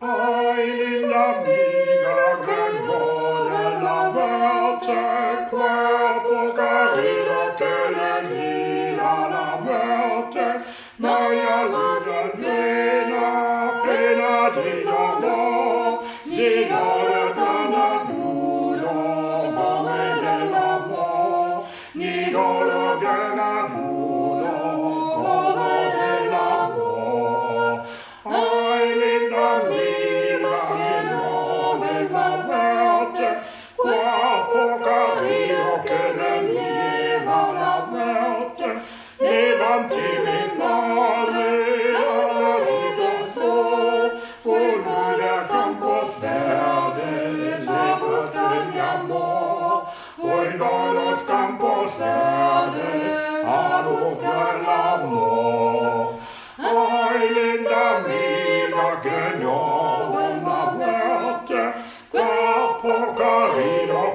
Ay, linda amiga, que muore la voce, cuerpo querido que le gira la muerte, María luz pena, pena sin dolor, sin dolor tan agudo come dell'amor, ni dolor tan agudo come dell'amor. Ay, linda amiga, que muore la muerte, cuerpo querido que le lleva la muerte, levanti le mani, así del sol, fulgor de campos verdes, la busca mi amor, fulgor los campos verdes, a buscar el amor. Ay, linda amiga, que no vuelva a verte, cuerpo querido